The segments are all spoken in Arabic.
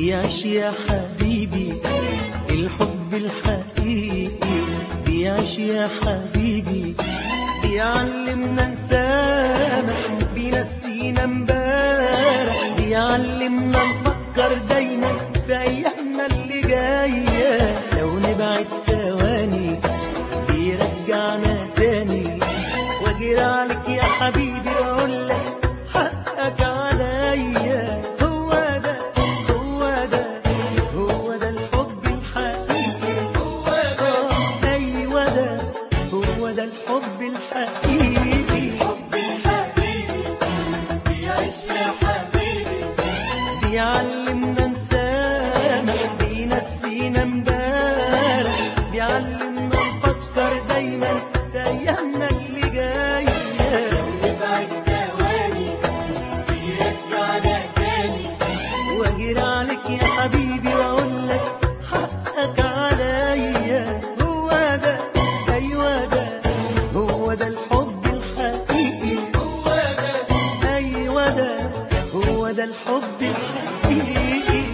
بيعيش يا حبيبي الحب الحقيقي، بيعيش يا حبيبي، بيعلمنا نسامح، بينسينا امبارح، بيعلمنا نفكر دايما في ايامنا اللي جايه، لو نبعد ثواني بيرجعنا تاني، واجري عليك يا حبيبي واقول لك حقك عليا، هو ده الحب الحقيقي، ايوه ده الحب الحقيقي، بيعيش يا حبيبي، بيعلمنا نسامح، بينسينا امبارح، بيعلمنا نفكر دايما في ايامنا اللي جايه، نبعد ثواني بيرجعنا تاني، واجري عليك يا حبيبي واقول لك حقك عليا، هو ده ايوه ده الحب الحقيقي، ايوه ده الحب الحقيقي.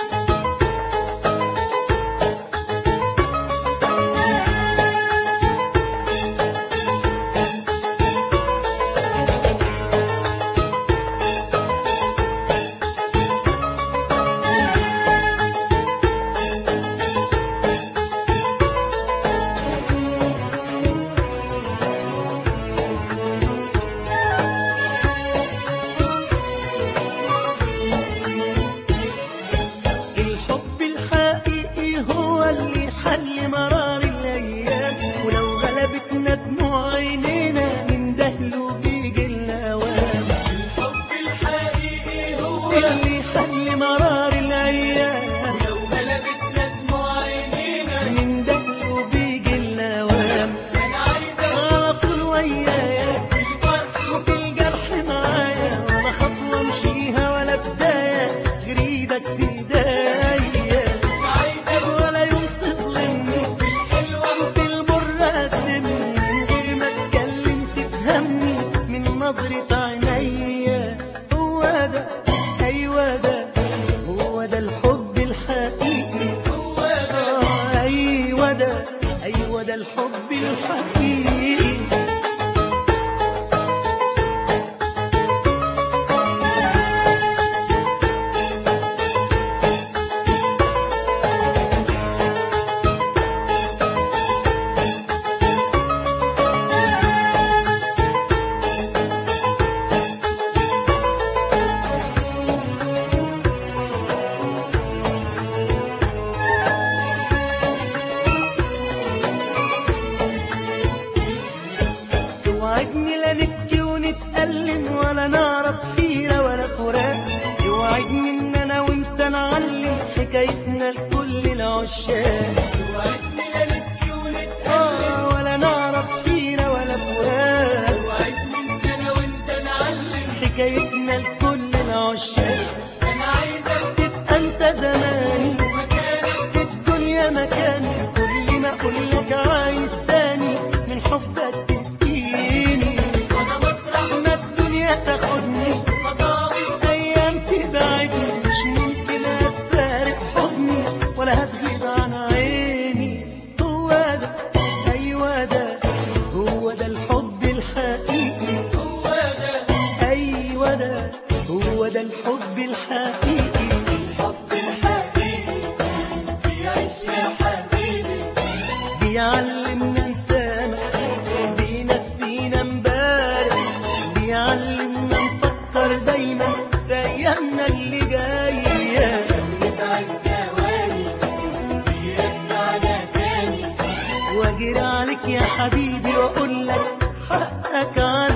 الحب الحقيقي هو اللي حل مرار الأيام، ولو غلبتنا دموع عينينا نندهله بيجي الأوام، الحب الحقيقي هو اللي حل مرار الأيام، لو غلبتنا دموع عينينا، نندهله بيجي الأوام، انا عايزك على طول ويايا في الفرح وفي الجرح معايا، ولا خطوة امشيها ولا بداية غير ايدك في ايديا، مش عايزك ولا يوم تظلمني في الحلوة وفي المر قسمني، من غير ما اتكلم تفهمني من نظرة عينيا، هو ده ايوه ده الحب الحقيقي، ايوه ده الحب الحقيقي. توعدني لا نبكي ونتألم ولا نعرف حيرة ولا فراق، توعدني ان انا وانت نعلم حكايتنا لكل العشاق، توعدني لا نبكي ونتألم، ولا نعرف حيرة ولا فراق، توعدني ان انا وانت نعلم حكايتنا لكل العشاق، انا عايزك تبقى انت زماني مكانك في الدنيا مكاني، كل ما اقول لك عايز تاني من حبك تسقيني، وانا مطرح ما الدنيا تاخدني مطاوي، ايام تبعدني، مش ممكن اتفارق حضني ولا هتغيب عن عيني، هو ده ايوه ده الحب الحقيقي، ايوه ده الحب الحقيقي. الحب الحقيقي بيعيش يا حبيبي، بيعلمنا نسامح، بينسينا امبارح، بيعلمنا نفكر دايما في ايامنا اللي جايه، نبعد ثواني بيرجعنا تاني، واجري عليك يا حبيبي واقول لك حقك عليا.